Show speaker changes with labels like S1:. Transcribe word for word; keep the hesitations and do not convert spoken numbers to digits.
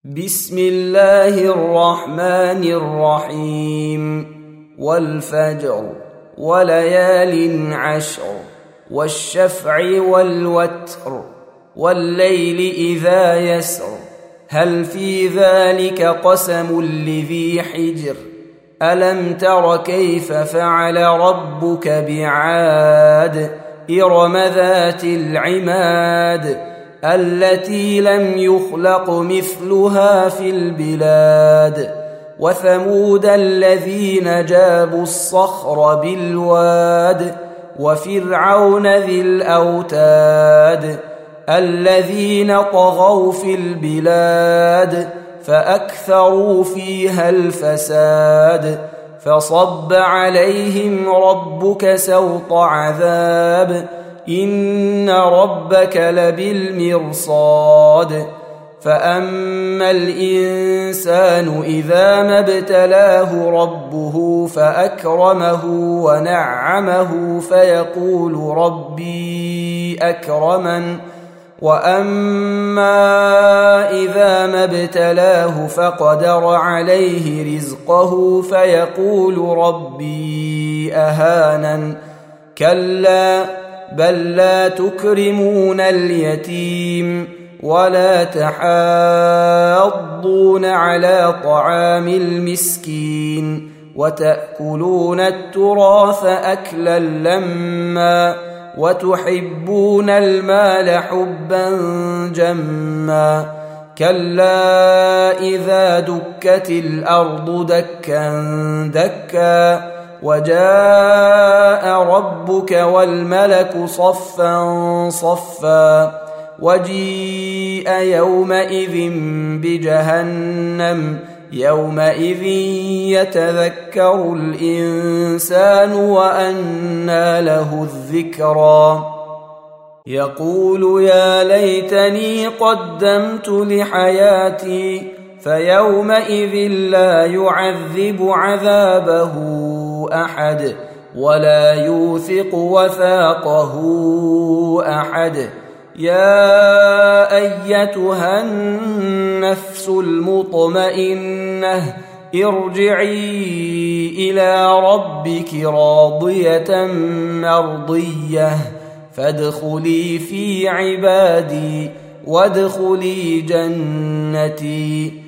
S1: بسم الله الرحمن الرحيم والفجر وليال عشر والشفع والوتر والليل إذا يسر هل في ذلك قسم لذي حجر ألم تر كيف فعل ربك بعاد إرم ذات العماد التي لم يخلق مثلها في البلاد وثمود الذين جابوا الصخر بالواد وفرعون ذي الأوتاد الذين طغوا في البلاد فأكثروا فيها الفساد فصب عليهم ربك سوط عذاب إن ربك لبالمرصاد فأما الإنسان إذا ما ابتلاه ربه فأكرمه ونعمه فيقول ربي أكرمن وأما إذا ما ابتلاه فقدر عليه رزقه فيقول ربي أهانن كلا بل لا تكرمون اليتيم ولا تحاضون على طعام المسكين وتأكلون التراث أكلا لما وتحبون المال حبا جما كلا إذا دكت الأرض دكا دكا وجاء ربك والملك صفا صفا وجيء يومئذ بجهنم يومئذ يتذكر الإنسان وأنى له الذكرى يقول يا ليتني قدمت لحياتي فيومئذ لا يعذب عذابه أحد ولا يوثق وثاقه أحد يا أيتها النفس المطمئنة ارجعي إلى ربك راضية مرضية فادخلي في عبادي وادخلي جنتي